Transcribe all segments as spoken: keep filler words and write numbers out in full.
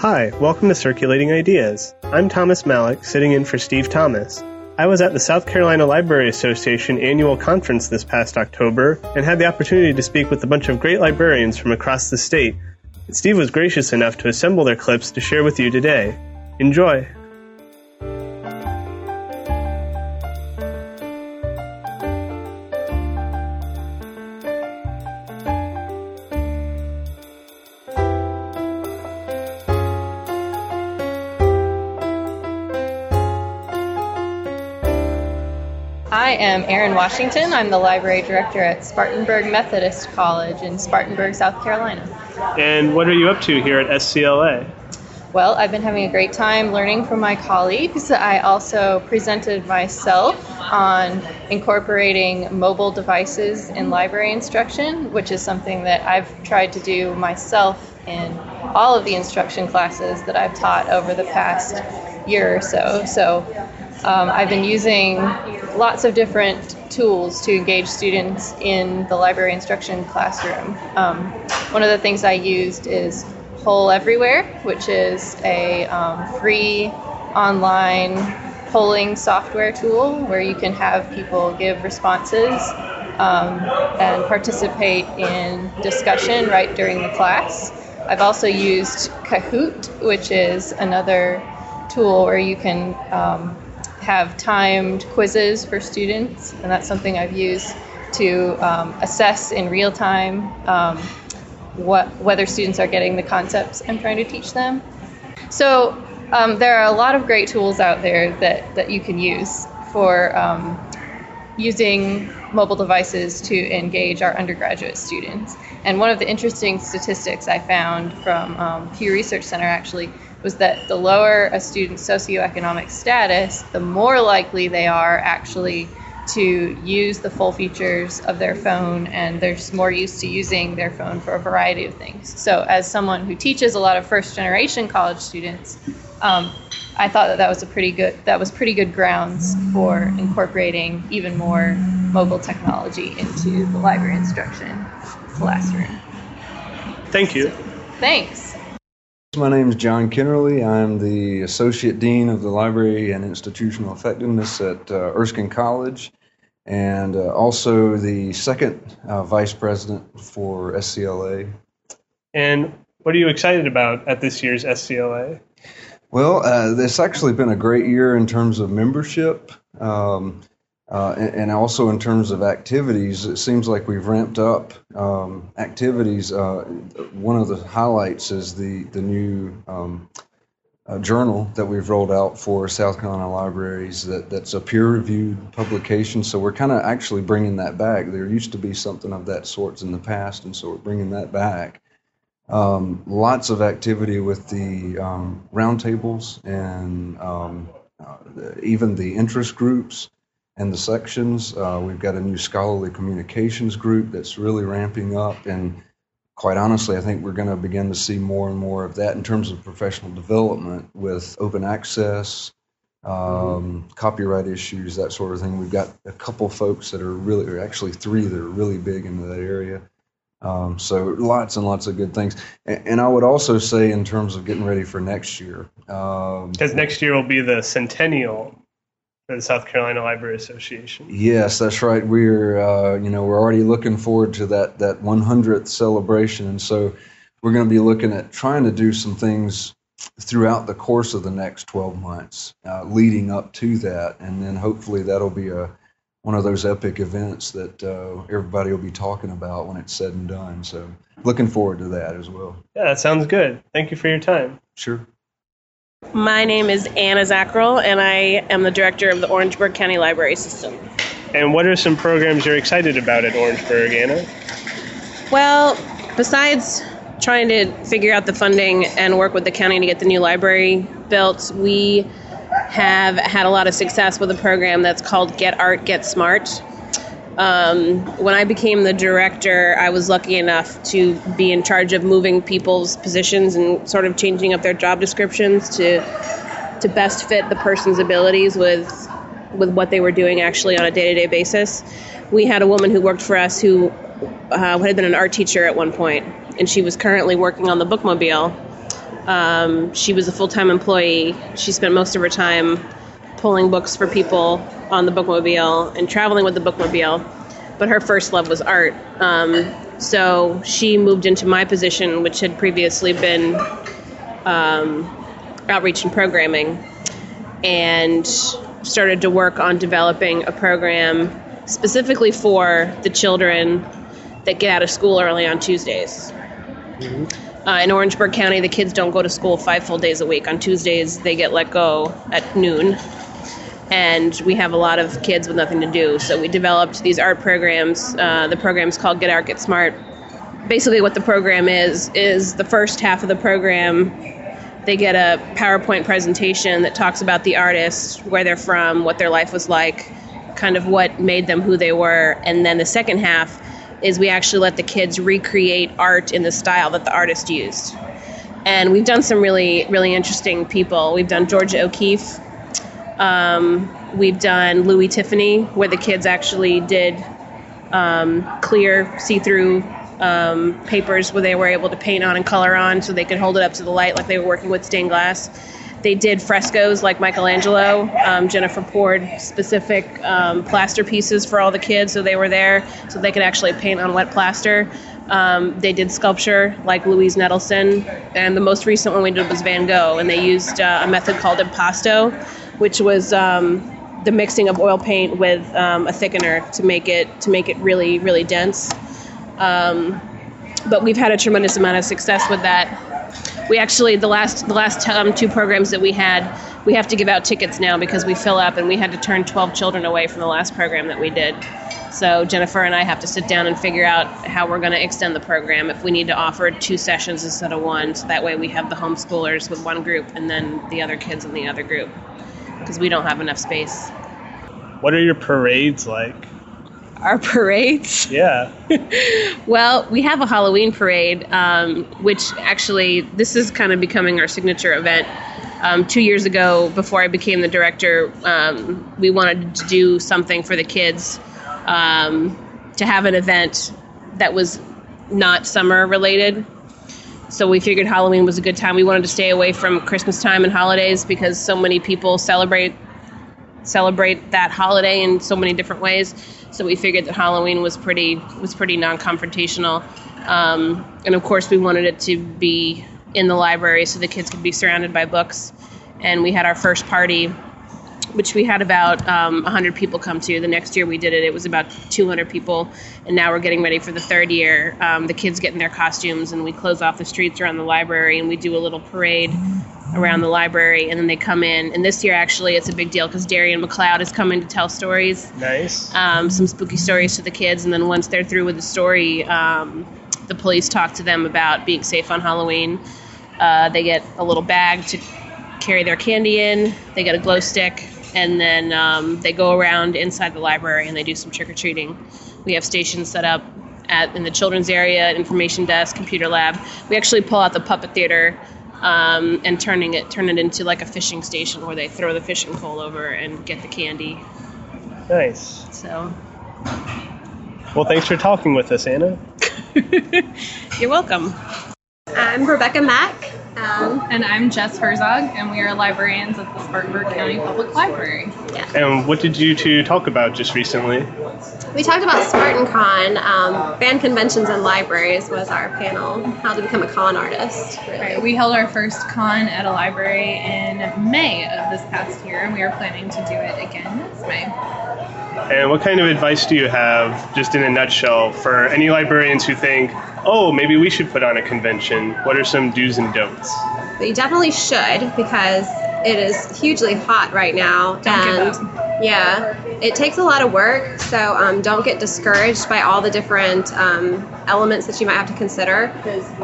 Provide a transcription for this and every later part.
Hi, welcome to Circulating Ideas. I'm Thomas Malik, sitting in for Steve Thomas. I was at the South Carolina Library Association annual conference this past October and had the opportunity to speak with a bunch of great librarians from across the state. Steve was gracious enough to assemble their clips to share with you today. Enjoy! I am Erin Washington. I'm the library director at Spartanburg Methodist College in Spartanburg, South Carolina. And what are you up to here at S C L A? Well, I've been having a great time learning from my colleagues. I also presented myself on incorporating mobile devices in library instruction, which is something that I've tried to do myself in all of the instruction classes that I've taught over the past year or so. So um, I've been using lots of different tools to engage students in the library instruction classroom. Um, one of the things I used is Poll Everywhere, which is a um, free online polling software tool where you can have people give responses um, and participate in discussion right during the class. I've also used Kahoot, which is another tool where you can um, have timed quizzes for students, and that's something I've used to um, assess in real time um, what whether students are getting the concepts I'm trying to teach them. So um, there are a lot of great tools out there that, that you can use for um, using mobile devices to engage our undergraduate students. And one of the interesting statistics I found from um, Pew Research Center actually was that the lower a student's socioeconomic status, the more likely they are actually to use the full features of their phone, and they're just more used to using their phone for a variety of things. So as someone who teaches a lot of first-generation college students, um, I thought that that was a pretty good that was pretty good grounds for incorporating even more mobile technology into the library instruction classroom. Thank you. Thanks. My name is John Kennerly. I'm the Associate Dean of the Library and Institutional Effectiveness at uh, Erskine College, and uh, also the second uh, Vice President for S C L A. And what are you excited about at this year's S C L A? Well, uh, it's actually been a great year in terms of membership, um, uh, and, and also in terms of activities. It seems like we've ramped up um, activities. Uh, one of the highlights is the, the new um, uh, journal that we've rolled out for South Carolina libraries that, that's a peer-reviewed publication. So we're kind of actually bringing that back. There used to be something of that sort in the past, and so we're bringing that back. Um, lots of activity with the um, roundtables and um, uh, even the interest groups and the sections. Uh, we've got a new scholarly communications group that's really ramping up, and quite honestly, I think we're going to begin to see more and more of that in terms of professional development with open access, um, mm-hmm. copyright issues, that sort of thing. We've got a couple folks that are really, or actually three that are really big into that area. Um, so lots and lots of good things. And, and I would also say in terms of getting ready for next year. Because um, next year will be the centennial for the South Carolina Library Association. Yes, that's right. We're, uh, you know, we're already looking forward to that, that one hundredth celebration. And so we're going to be looking at trying to do some things throughout the course of the next twelve months, uh, leading up to that. And then hopefully that'll be a one of those epic events that uh, everybody will be talking about when it's said and done. So looking forward to that as well. Yeah, that sounds good. Thank you for your time. Sure. My name is Anna Zackrell, and I am the director of the Orangeburg County Library System. And what are some programs you're excited about at Orangeburg, Anna? Well, besides trying to figure out the funding and work with the county to get the new library built, we have had a lot of success with a program that's called Get Art, Get Smart. Um, when I became the director, I was lucky enough to be in charge of moving people's positions and sort of changing up their job descriptions to to best fit the person's abilities with with what they were doing actually on a day-to-day basis. We had a woman who worked for us who uh, had been an art teacher at one point, and she was currently working on the bookmobile. Um, she was a full-time employee. She spent most of her time pulling books for people on the bookmobile and traveling with the bookmobile. But her first love was art. Um, so she moved into my position, which had previously been um, outreach and programming, and started to work on developing a program specifically for the children that get out of school early on Tuesdays. Mm-hmm. Uh, in Orangeburg County, the kids don't go to school five full days a week. On Tuesdays, they get let go at noon. And we have a lot of kids with nothing to do. So we developed these art programs. Uh, the program's called Get Art, Get Smart. Basically what the program is, is the first half of the program, they get a PowerPoint presentation that talks about the artist, where they're from, what their life was like, kind of what made them who they were. And then the second half is we actually let the kids recreate art in the style that the artist used. And we've done some really, really interesting people. We've done Georgia O'Keeffe. Um, we've done Louis Tiffany, where the kids actually did um, clear, see-through um, papers where they were able to paint on and color on so they could hold it up to the light like they were working with stained glass. They did frescoes like Michelangelo. Um, Jennifer poured specific um, plaster pieces for all the kids so they were there so they could actually paint on wet plaster. Um, they did sculpture like Louise Nettleson, and the most recent one we did was Van Gogh, and they used uh, a method called impasto, which was um, the mixing of oil paint with um, a thickener to make it to make it really, really dense. Um, but we've had a tremendous amount of success with that. We actually, the last the last um, two programs that we had, we have to give out tickets now because we fill up, and we had to turn twelve children away from the last program that we did. So Jennifer and I have to sit down and figure out how we're going to extend the program, if we need to offer two sessions instead of one, so that way we have the homeschoolers with one group and then the other kids in the other group, because we don't have enough space. What are your parades like? Our parades? Yeah. Well, we have a Halloween parade, um, which actually, this is kind of becoming our signature event. Um, two years ago, before I became the director, um, we wanted to do something for the kids, um, to have an event that was not summer related. So we figured Halloween was a good time. We wanted to stay away from Christmas time and holidays because so many people celebrate celebrate that holiday in so many different ways. So we figured that Halloween was pretty was pretty non-confrontational. Um, and of course we wanted it to be in the library so the kids could be surrounded by books. And we had our first party, which we had about um, one hundred people come to. The next year we did it, it was about two hundred people. And now we're getting ready for the third year. Um, the kids get in their costumes and we close off the streets around the library and we do a little parade around the library, and then they come in. And this year, actually, it's a big deal because Darian McLeod is coming to tell stories. Nice. Um, some spooky stories to the kids, and then once they're through with the story, um, the police talk to them about being safe on Halloween. Uh, they get a little bag to carry their candy in. They get a glow stick, and then um, they go around inside the library and they do some trick-or-treating. We have stations set up at in the children's area, information desk, computer lab. We actually pull out the puppet theater Um, and turning it turn it into like a fishing station where they throw the fishing pole over and get the candy. Nice. So. Well, thanks for talking with us, Anna. You're welcome. I'm Rebecca Mack. Um, and I'm Jess Herzog, and we are librarians at the Spartanburg County Public Library. Yeah. And what did you two talk about just recently? We talked about SpartanCon, um, band conventions and libraries was our panel, how to become a con artist. Really. Right, we held our first con at a library in May of this past year, and we are planning to do it again this May. And what kind of advice do you have, just in a nutshell, for any librarians who think, oh, maybe we should put on a convention? What are some do's and don'ts? But you definitely should, because it is hugely hot right now. Don't and give up. Yeah, it takes a lot of work, so um, don't get discouraged by all the different um, elements that you might have to consider.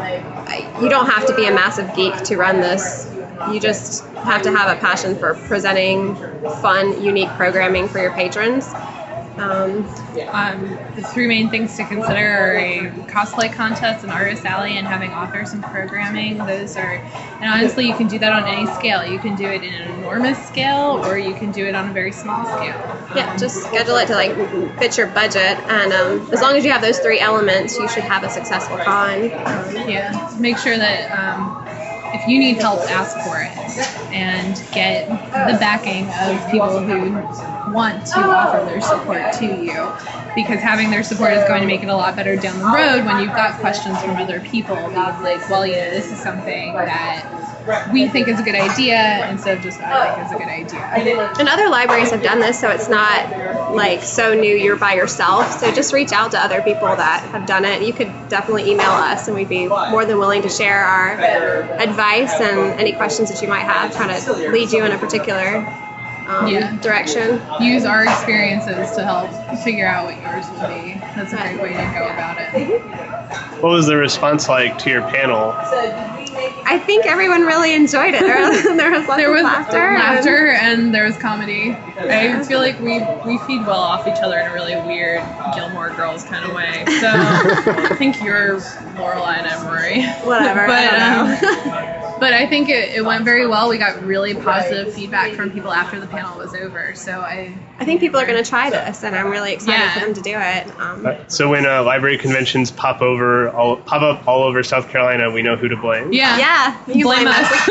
You don't have to be a massive geek to run this. You just have to have a passion for presenting fun, unique programming for your patrons. Um, um, the three main things to consider are a cosplay contest, an artist alley, and having authors and programming. Those are, and honestly, you can do that on any scale. You can do it in an enormous scale, or you can do it on a very small scale. Yeah, just schedule it to like fit your budget, and um, as long as you have those three elements, you should have a successful con. Um, yeah, make sure that um, if you need help, ask for it and get the backing of people who want to offer their support to you, because having their support is going to make it a lot better down the road when you've got questions from other people being like, well, you know, this is something that we think is a good idea instead of just I think is a good idea. And other libraries have done this, so it's not like so new you're by yourself. So just reach out to other people that have done it. You could definitely email us, and we'd be more than willing to share our advice and any questions that you might have, trying to lead you in a particular um, Yeah. direction. Use our experiences to help figure out what yours will be. That's a great way to go about it. What was the response like to your panel? I think everyone really enjoyed it. There was, there was lots There was of laughter. laughter and there was comedy. I feel like we we feed well off each other in a really weird Gilmore Girls kind of way. So I think you're Lorelai and I'm Rory. Whatever. But I don't um, know. but I think it, it went very well. We got really positive feedback from people after the panel was over. So I I think people are going to try this, and I'm really excited Yeah. for them to do it. Um, So when uh, library conventions pop over, all, pop up all over South Carolina, we know who to blame. yeah yeah, you can blame blame us. us.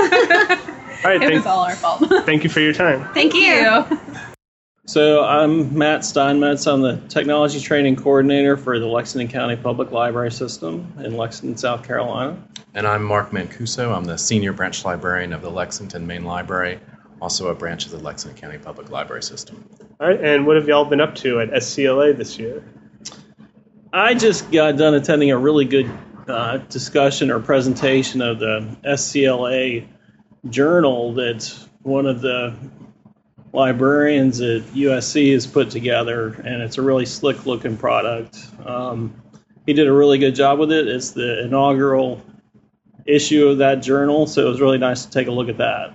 All right, It was thank, all our fault. thank you for your time. Thank you. Thank you. So I'm Matt Steinmetz. I'm the Technology Training Coordinator for the Lexington County Public Library System in Lexington, South Carolina. And I'm Mark Mancuso. I'm the Senior Branch Librarian of the Lexington Main Library, also a branch of the Lexington County Public Library System. All right, and what have y'all been up to at S C L A this year? I just got done attending a really good uh, discussion or presentation of the S C L A journal that one of the librarians at U S C has put together, and it's a really slick looking product. Um, he did a really good job with it. It's the inaugural issue of that journal, so it was really nice to take a look at that.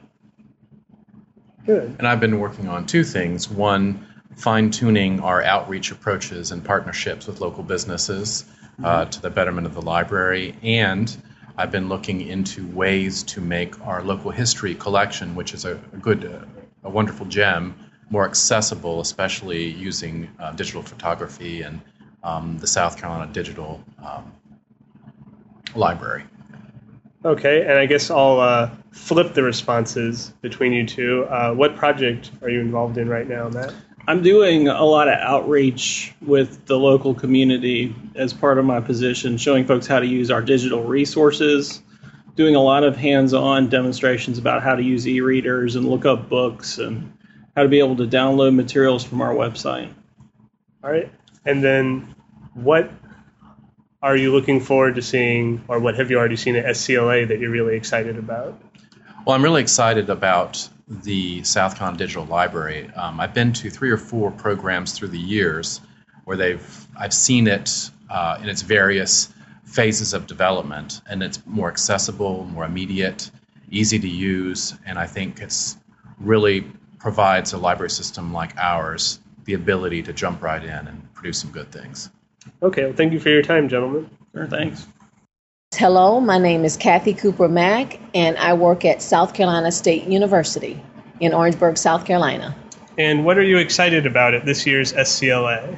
Good. And I've been working on two things. One, fine-tuning our outreach approaches and partnerships with local businesses uh, to the betterment of the library. And I've been looking into ways to make our local history collection, which is a, a good, uh, a wonderful gem, more accessible, especially using uh, digital photography and um, the South Carolina Digital um, Library. Okay, and I guess I'll uh, flip the responses between you two. Uh, what project are you involved in right now, Matt? I'm doing a lot of outreach with the local community as part of my position, showing folks how to use our digital resources, doing a lot of hands-on demonstrations about how to use e-readers and look up books and how to be able to download materials from our website. All right, and then what are you looking forward to seeing, or what have you already seen at S C L A that you're really excited about? Well, I'm really excited about the South Carolina Digital Library. Um, I've been to three or four programs through the years where they've I've seen it uh, in its various phases of development, and it's more accessible, more immediate, easy to use, and I think it's really provides a library system like ours the ability to jump right in and produce some good things. Okay, well, thank you for your time, gentlemen. Sure, thanks. Hello, my name is Kathy Cooper Mack, and I work at South Carolina State University in Orangeburg, South Carolina. And what are you excited about at this year's S C L A?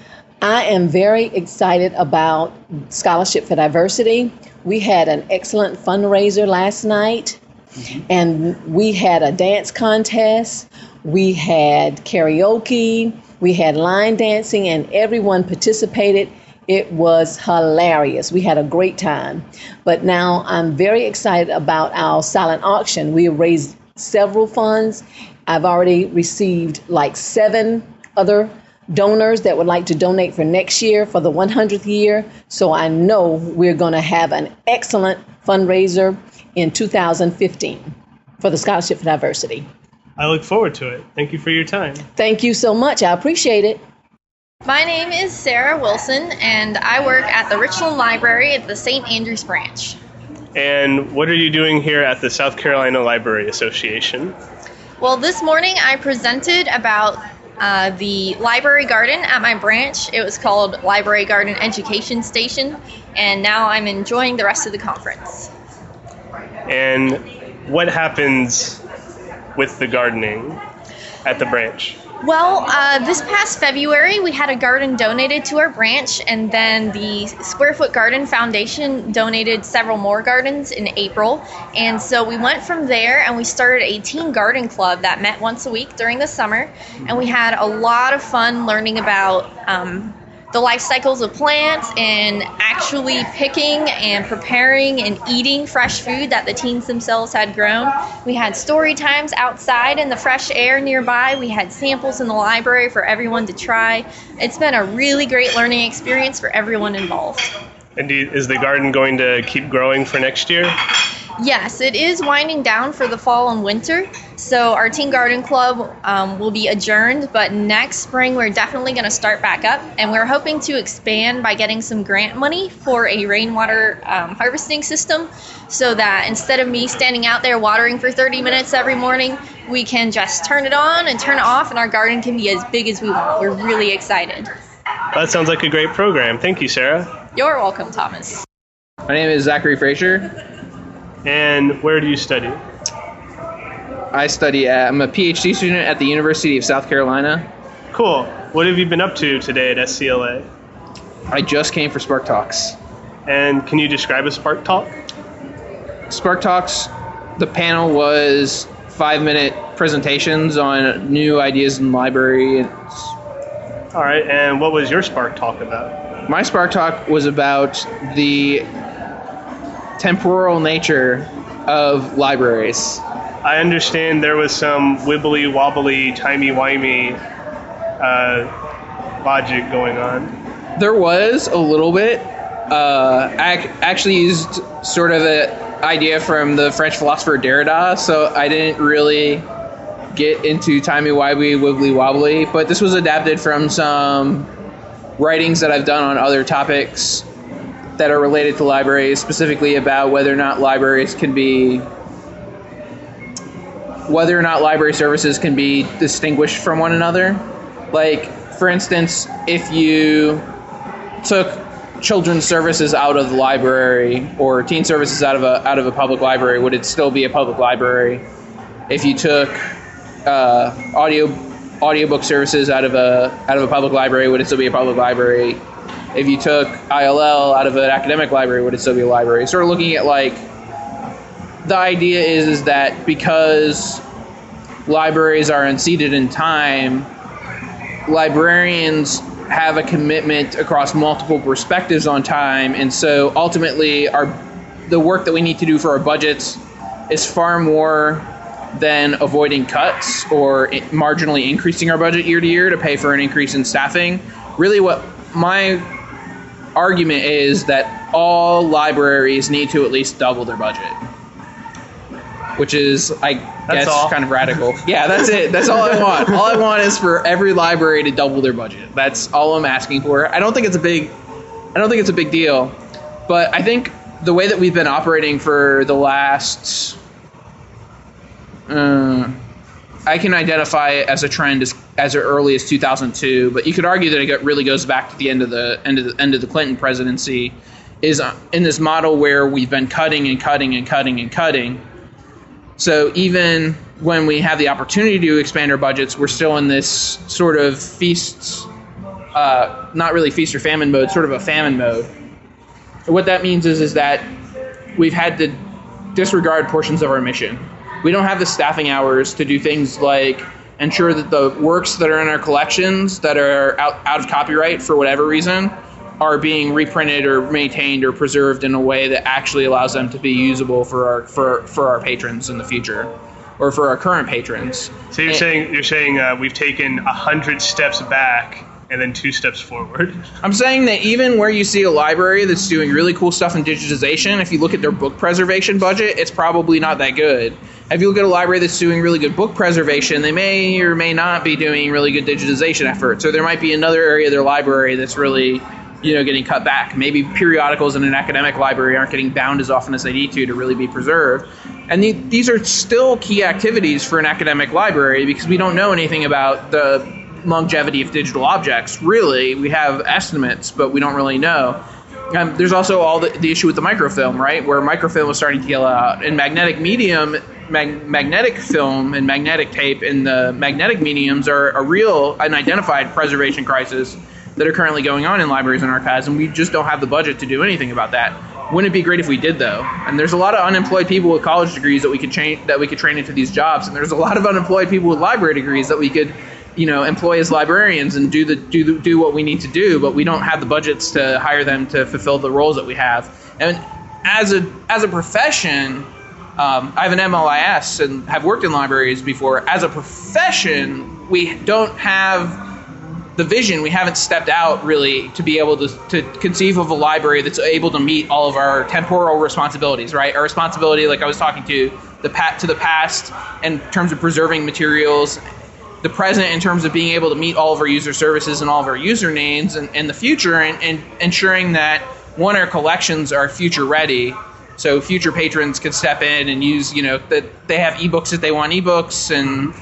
I am very excited about Scholarship for Diversity. We had an excellent fundraiser last night, mm-hmm. and we had a dance contest, we had karaoke, we had line dancing, and everyone participated. It was hilarious. We had a great time. But now I'm very excited about our silent auction. We raised several funds. I've already received like seven other donors that would like to donate for next year for the one hundredth year. So I know we're going to have an excellent fundraiser in two thousand fifteen for the Scholarship for Diversity. I look forward to it. Thank you for your time. Thank you so much. I appreciate it. My name is Sarah Wilson, and I work at the Richland Library at the Saint Andrews branch. And what are you doing here at the South Carolina Library Association? Well, this morning I presented about uh, the library garden at my branch. It was called Library Garden Education Station, and now I'm enjoying the rest of the conference. And what happens with the gardening at the branch? Well, uh, this past February, we had a garden donated to our branch, and then the Square Foot Garden Foundation donated several more gardens in April. And so we went from there and we started a teen garden club that met once a week during the summer. And we had a lot of fun learning about um, the life cycles of plants and actually picking and preparing and eating fresh food that the teens themselves had grown. We had story times outside in the fresh air nearby. We had samples in the library for everyone to try. It's been a really great learning experience for everyone involved. And do you, is the garden going to keep growing for next year? Yes, it is winding down for the fall and winter. So our Teen Garden Club um, will be adjourned, but next spring we're definitely going to start back up. And we're hoping to expand by getting some grant money for a rainwater um, harvesting system so that instead of me standing out there watering for thirty minutes every morning, we can just turn it on and turn it off and our garden can be as big as we want. We're really excited. That sounds like a great program. Thank you, Sarah. You're welcome, Thomas. My name is Zachary Frazier. And where do you study? I study at, I'm a PhD student at the University of South Carolina. Cool. What have you been up to today at S C L A? I just came for Spark Talks. And can you describe a Spark Talk? Spark Talks, the panel was five-minute presentations on new ideas in the library. It's, All right, and what was your Spark Talk about? My Spark Talk was about the temporal nature of libraries. I understand there was some wibbly wobbly, timey-wimey uh, logic going on. There was a little bit. Uh, I actually used sort of an idea from the French philosopher Derrida, so I didn't really get into timey-wimey, wibbly-wobbly, but this was adapted from some writings that I've done on other topics that are related to libraries, specifically about whether or not libraries can be, whether or not library services can be distinguished from one another. Like, for instance, if you took children's services out of the library or teen services out of a out of a public library, would it still be a public library? If you took uh, audio audiobook services out of a out of a public library, would it still be a public library? If you took I L L out of an academic library, would it still be a library? Sort of looking at, like, the idea is, is that because libraries are unseated in time, librarians have a commitment across multiple perspectives on time, and so ultimately our the work that we need to do for our budgets is far more than avoiding cuts or marginally increasing our budget year to year to pay for an increase in staffing. Really what my argument is that all libraries need to at least double their budget, which is, I that's guess, all. kind of radical. Yeah, that's it. That's all I want. All I want is for every library to double their budget. That's all I'm asking for. I don't think it's a big, I don't think it's a big deal, but I think the way that we've been operating for the last, uh, I can identify it as a trend as, as early as two thousand two, but you could argue that it really goes back to the end of the end of the end of the Clinton presidency, is in this model where we've been cutting and cutting and cutting and cutting. So even when we have the opportunity to expand our budgets, we're still in this sort of feast, uh, not really feast or famine mode, sort of a famine mode. And what that means is, is that we've had to disregard portions of our mission. We don't have the staffing hours to do things like ensure that the works that are in our collections that are out, out of copyright for whatever reason are being reprinted or maintained or preserved in a way that actually allows them to be usable for our for for our patrons in the future, or for our current patrons. So you're and, saying you're saying uh, we've taken a hundred steps back and then two steps forward. I'm saying that even where you see a library that's doing really cool stuff in digitization, if you look at their book preservation budget, it's probably not that good. If you look at a library that's doing really good book preservation, they may or may not be doing really good digitization efforts. Or there might be another area of their library that's really, you know, getting cut back. Maybe periodicals in an academic library aren't getting bound as often as they need to to really be preserved. And the, these are still key activities for an academic library because we don't know anything about the longevity of digital objects. Really, we have estimates, but we don't really know. Um, there's also all the, the issue with the microfilm, right? Where microfilm was starting to yellow out. And magnetic medium, mag, magnetic film and magnetic tape in the magnetic mediums are a real and identified preservation crisis that are currently going on in libraries and archives, and we just don't have the budget to do anything about that. Wouldn't it be great if we did, though? And there's a lot of unemployed people with college degrees that we could train that we could train into these jobs, and there's a lot of unemployed people with library degrees that we could, you know, employ as librarians and do the do the, do what we need to do, but we don't have the budgets to hire them to fulfill the roles that we have. And as a as a profession, um, I have an M L I S and have worked in libraries before. As a profession, we don't have the vision. We haven't stepped out really to be able to, to conceive of a library that's able to meet all of our temporal responsibilities, right? Our responsibility, like I was talking to, the pa- to the past in terms of preserving materials, the present in terms of being able to meet all of our user services and all of our usernames, and, and the future, and, and ensuring that, one, our collections are future ready, so future patrons can step in and use, you know, that they have ebooks if they want ebooks, and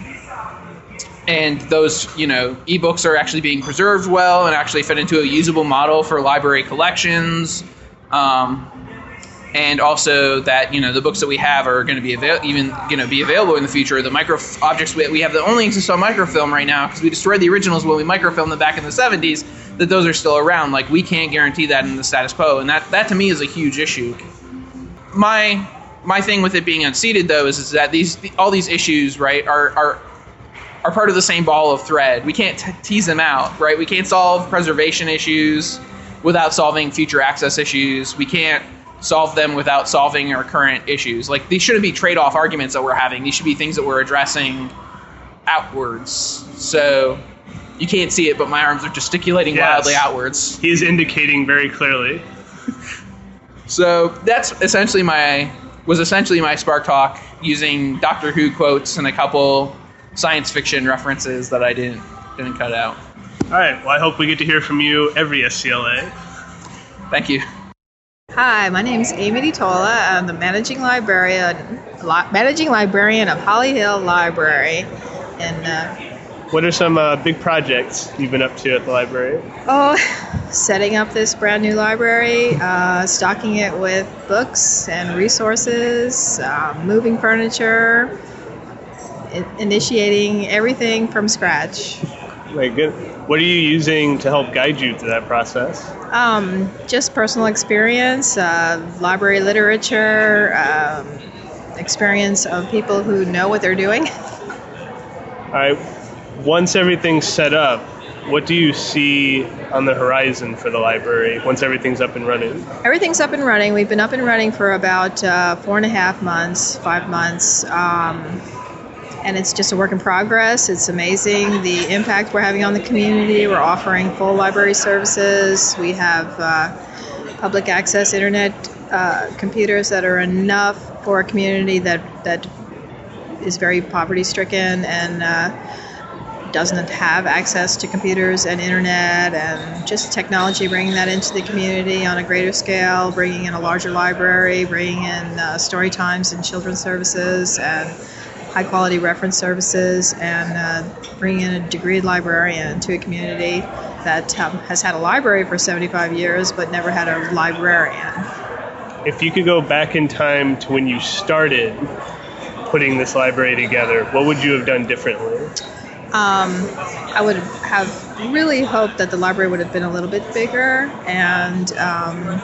and those, you know, ebooks are actually being preserved well and actually fit into a usable model for library collections. Um, and also that, you know, the books that we have are going to be avail- even, you know, be available in the future. The micro objects we, we have that only exist on microfilm right now because we destroyed the originals when we microfilmed them back in the seventies, that those are still around. Like, we can't guarantee that in the status quo. And that, that to me is a huge issue. My my thing with it being unseated, though, is, is that these all these issues, right, are are are part of the same ball of thread. We can't t- tease them out, right? We can't solve preservation issues without solving future access issues. We can't solve them without solving our current issues. Like, these shouldn't be trade-off arguments that we're having. These should be things that we're addressing outwards. So you can't see it, but my arms are gesticulating yes. wildly outwards. He's indicating very clearly. So that's essentially my was essentially my Spark Talk, using Doctor Who quotes and a couple science fiction references that I didn't didn't cut out. All right. Well, I hope we get to hear from you every S C L A. Thank you. Hi, my name is Amy DiTola. I'm the managing librarian, li- managing librarian of Holly Hill Library. And uh, what are some uh, big projects you've been up to at the library? Oh, setting up this brand new library, uh, stocking it with books and resources, uh, moving furniture, initiating everything from scratch. Very good. What are you using to help guide you through that process? Um, just personal experience, uh, library literature, um, experience of people who know what they're doing. All right. Once everything's set up, what do you see on the horizon for the library once everything's up and running? Everything's up and running. We've been up and running for about uh, four and a half months, five months. Um, And it's just a work in progress. It's amazing the impact we're having on the community. We're offering full library services. We have uh, public access internet uh, computers that are enough for a community that, that is very poverty stricken and uh, doesn't have access to computers and internet, and just technology, bringing that into the community on a greater scale, bringing in a larger library, bringing in uh, story times and children's services and high-quality reference services, and uh, bringing in a degreed librarian to a community that um, has had a library for seventy-five years but never had a librarian. If you could go back in time to when you started putting this library together, what would you have done differently? Um, I would have really hoped that the library would have been a little bit bigger, and um,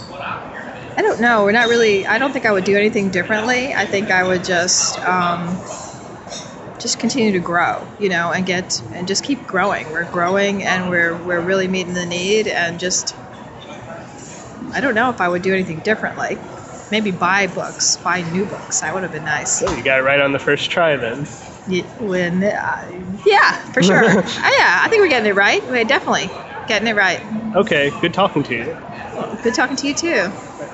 I don't know. We're not really. I don't think I would do anything differently. I think I would just um, just continue to grow, you know, and get and just keep growing. We're growing, and we're we're really meeting the need. And just, I don't know if I would do anything differently. Maybe buy books, buy new books. That would have been nice. Oh, you got it right on the first try, then. Yeah, when, uh, yeah, for sure. uh, yeah, I think we're getting it right. We're definitely getting it right. Okay, good talking to you. Good talking to you too.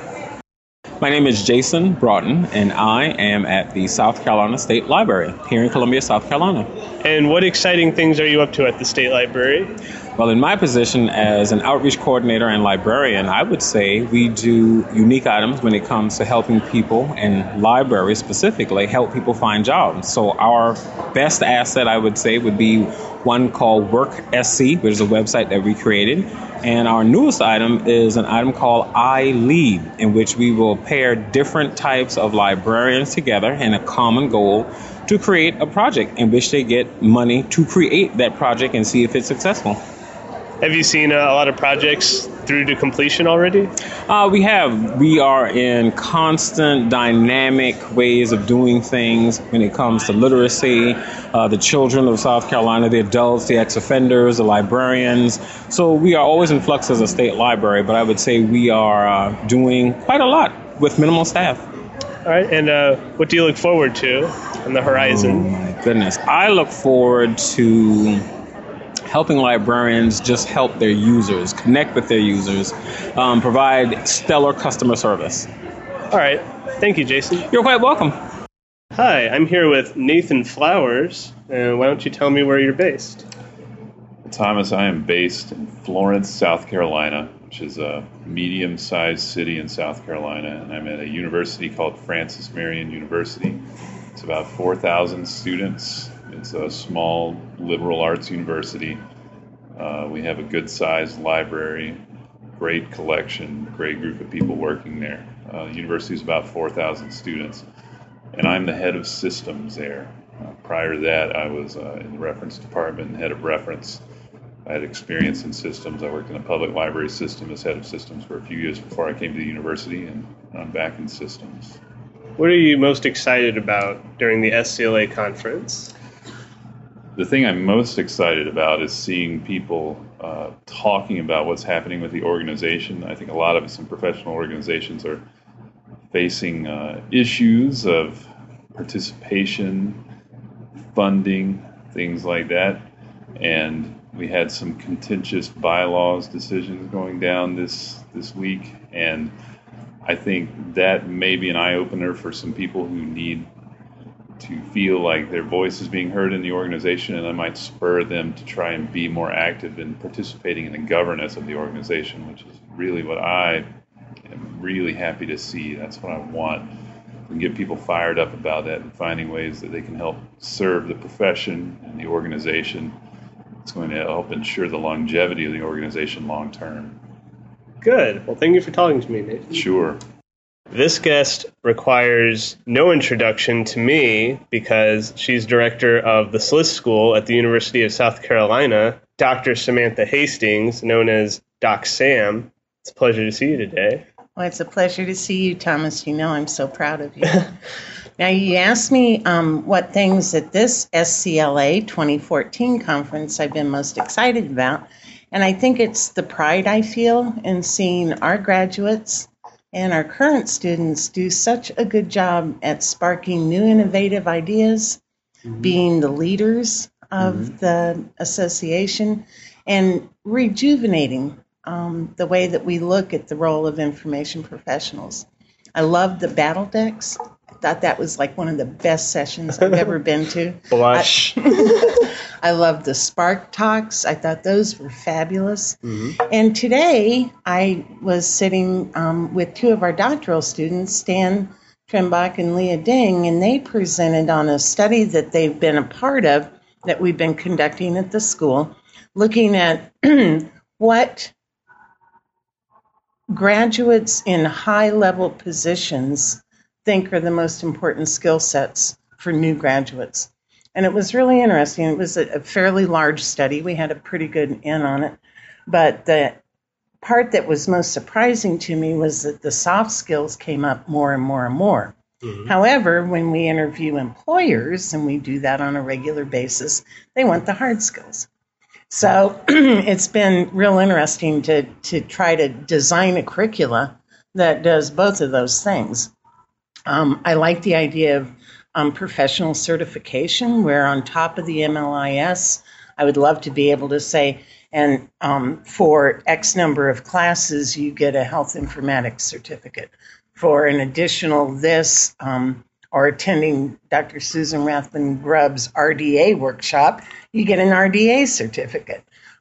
My name is Jason Broughton, and I am at the South Carolina State Library here in Columbia, South Carolina. And what exciting things are you up to at the State Library? Well, in my position as an outreach coordinator and librarian, I would say we do unique items when it comes to helping people, and libraries specifically, help people find jobs. So our best asset, I would say, would be one called WorkSC, which is a website that we created. And our newest item is an item called iLead, in which we will pair different types of librarians together in a common goal to create a project in which they get money to create that project and see if it's successful. Have you seen uh, a lot of projects through to completion already? Uh, we have. We are in constant dynamic ways of doing things when it comes to literacy, uh, the children of South Carolina, the adults, the ex-offenders, the librarians. So we are always in flux as a state library, but I would say we are uh, doing quite a lot with minimal staff. All right, and uh, what do you look forward to on the horizon? Oh, my goodness. I look forward to helping librarians just help their users, connect with their users, um, provide stellar customer service. All right. Thank you, Jason. You're quite welcome. Hi, I'm here with Nathan Flowers. And why don't you tell me where you're based? Thomas, I am based in Florence, South Carolina, which is a medium-sized city in South Carolina, and I'm at a university called Francis Marion University. It's about four thousand students. It's a small liberal arts university. Uh, we have a good-sized library, great collection, great group of people working there. Uh, the university is about four thousand students, and I'm the head of systems there. Uh, prior to that, I was uh, in the reference department and head of reference. I had experience in systems. I worked in a public library system as head of systems for a few years before I came to the university, and I'm back in systems. What are you most excited about during the S C L A conference? The thing I'm most excited about is seeing people uh, talking about what's happening with the organization. I think a lot of us in professional organizations are facing uh, issues of participation, funding, things like that. And we had some contentious bylaws decisions going down this, this week. And I think that may be an eye-opener for some people who need to feel like their voice is being heard in the organization, and that might spur them to try and be more active in participating in the governance of the organization, which is really what I am really happy to see. That's what I want. And get people fired up about that and finding ways that they can help serve the profession and the organization. It's going to help ensure the longevity of the organization long term. Good. Well, thank you for talking to me, Nathan. Sure. This guest requires no introduction to me because she's director of the S L I S School at the University of South Carolina, Doctor Samantha Hastings, known as Doc Sam. It's a pleasure to see you today. Well, it's a pleasure to see you, Thomas. You know I'm so proud of you. Now, you asked me um, what things at this S C L A twenty fourteen conference I've been most excited about, and I think it's the pride I feel in seeing our graduates and our current students do such a good job at sparking new innovative ideas, mm-hmm. being the leaders of mm-hmm. the association, and rejuvenating um, the way that we look at the role of information professionals. I love the battle decks. I thought that was like one of the best sessions I've ever been to. Blush. I, I love the Spark Talks. I thought those were fabulous. Mm-hmm. And today I was sitting um, with two of our doctoral students, Stan Trembach and Leah Ding, and they presented on a study that they've been a part of that we've been conducting at the school, looking at what graduates in high-level positions think are the most important skill sets for new graduates. And it was really interesting. It was a, a fairly large study. We had a pretty good in on it. But the part that was most surprising to me was that the soft skills came up more and more and more. Mm-hmm. However, when we interview employers, and we do that on a regular basis, they want the hard skills. So it's been real interesting to, to try to design a curricula that does both of those things. Um, I like the idea of um, professional certification, where on top of the M L I S, I would love to be able to say, and um, for X number of classes, you get a health informatics certificate. For an additional this, um, or attending Doctor Susan Rathman Grubb's R D A workshop, you get an R D A certificate.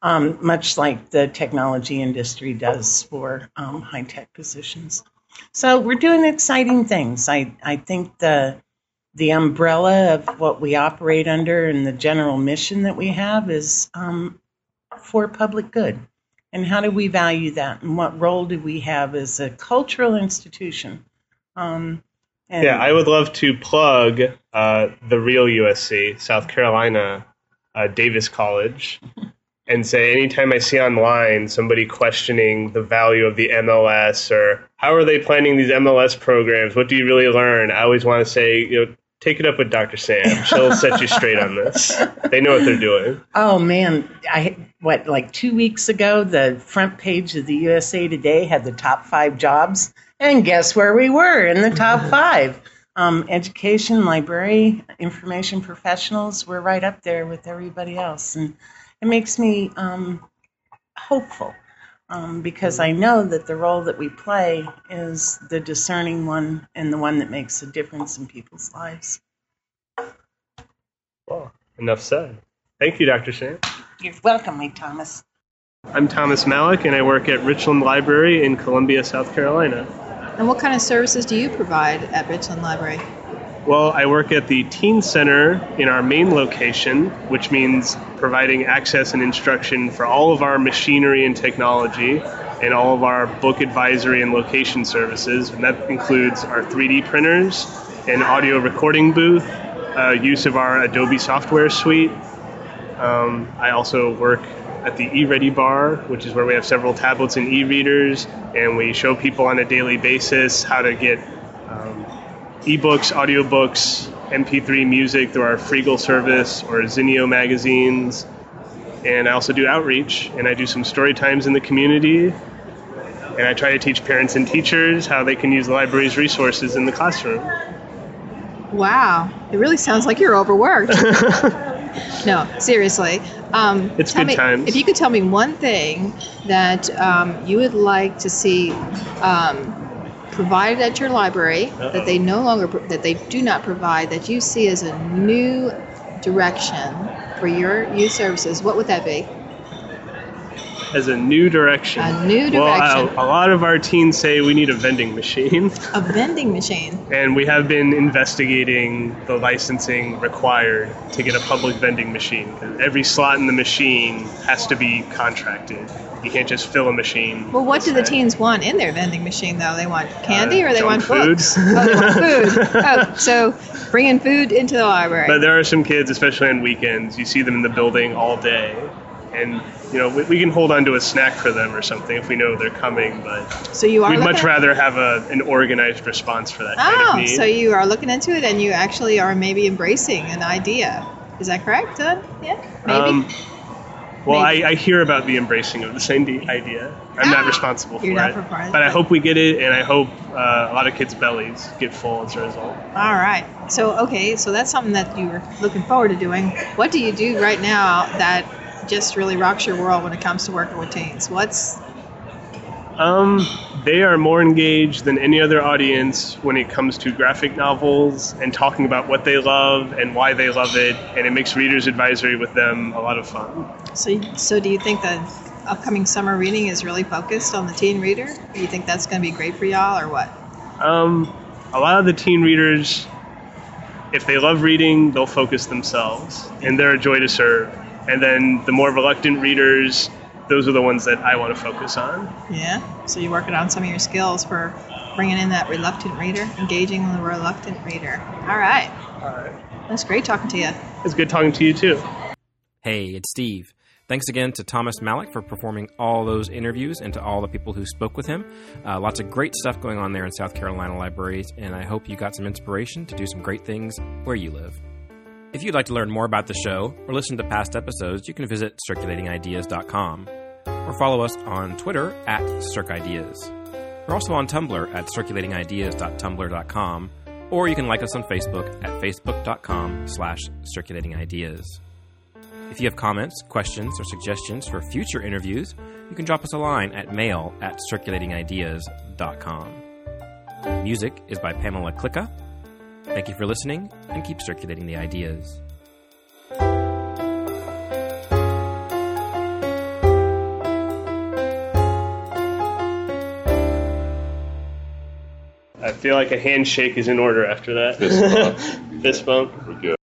um, much like the technology industry does for um, high-tech positions. So we're doing exciting things. I, I think the the umbrella of what we operate under and the general mission that we have is um, for public good. And how do we value that? And what role do we have as a cultural institution? Um, and yeah, I would love to plug uh, the real U S C, South Carolina, uh, Davis College, and say anytime I see online somebody questioning the value of the M L S or how are they planning these M L S programs, what do you really learn? I always want to say, you know, take it up with Doctor Sam. She'll set you straight on this. They know what they're doing. Oh, man. I what, like two weeks ago, the front page of the U S A Today had the top five jobs. And guess where we were in the top five? Um, education, library, information professionals, we're right up there with everybody else. And it makes me um, hopeful um, because I know that the role that we play is the discerning one and the one that makes a difference in people's lives. Well, enough said. Thank you, Doctor Sam. You're welcome, Lee Thomas. I'm Thomas Malik, and I work at Richland Library in Columbia, South Carolina. And what kind of services do you provide at Richland Library? Well, I work at the Teen Center in our main location, which means providing access and instruction for all of our machinery and technology and all of our book advisory and location services. And that includes our three D printers, an audio recording booth, uh, use of our Adobe software suite. Um, I also work at the E-Ready Bar, which is where we have several tablets and e-readers, and we show people on a daily basis how to get um, ebooks, audiobooks, M P three music through our Freegal service or Zinio magazines. And I also do outreach, and I do some story times in the community, and I try to teach parents and teachers how they can use the library's resources in the classroom. Wow, it really sounds like you're overworked. No, seriously. Um, it's tell good me, times. If you could tell me one thing that um, you would like to see um, provided at your library Uh-oh. that they no longer that they do not provide, that you see as a new direction for your youth services, what would that be? As a new direction. A new direction. Well, a, a lot of our teens say we need a vending machine. A vending machine. And we have been investigating the licensing required to get a public vending machine. Every slot in the machine has to be contracted. You can't just fill a machine. Well, what do the teens want in their vending machine, though? They want candy uh, or they want food? books? Oh, they want food. Oh, so bringing food into the library. But there are some kids, especially on weekends, you see them in the building all day. And, you know, we, we can hold on to a snack for them or something if we know they're coming, but so you are we'd much at- rather have a, an organized response for that oh, kind of need. So you are looking into it and you actually are maybe embracing an idea. Is that correct, Doug? Yeah, maybe? Um, well, I, I hear about the embracing of the same idea. I'm not responsible for You're not it, for it. but I hope we get it, and I hope uh, a lot of kids' bellies get full as a result. All right. So, okay, so that's something that you're looking forward to doing. What do you do right now that just really rocks your world when it comes to working with teens? What's Um, they are more engaged than any other audience when it comes to graphic novels and talking about what they love and why they love it, and it makes Reader's Advisory with them a lot of fun. so? So, do you think the upcoming summer reading is really focused on the teen reader? Do you think that's going to be great for y'all, or what? Um, a lot of the teen readers, if they love reading, they'll focus themselves, and they're a joy to serve. And then the more reluctant readers, those are the ones that I want to focus on. Yeah. So you're working on some of your skills for bringing in that reluctant reader, engaging the reluctant reader. All right. All right. That's great talking to you. It's good talking to you, too. Hey, it's Steve. Thanks again to Thomas Malik for performing all those interviews and to all the people who spoke with him. Uh, lots of great stuff going on there in South Carolina libraries, and I hope you got some inspiration to do some great things where you live. If you'd like to learn more about the show or listen to past episodes, you can visit circulating ideas dot com or follow us on Twitter at circideas. We're also on Tumblr at circulating ideas dot tumblr dot com, or you can like us on Facebook at facebook.com slash circulatingideas. If you have comments, questions, or suggestions for future interviews, you can drop us a line at mail at circulating ideas dot com. Music is by Pamela Klicka. Thank you for listening, and keep circulating the ideas. feel like a handshake is in order after that. Fist bump. Fist bump. We're good.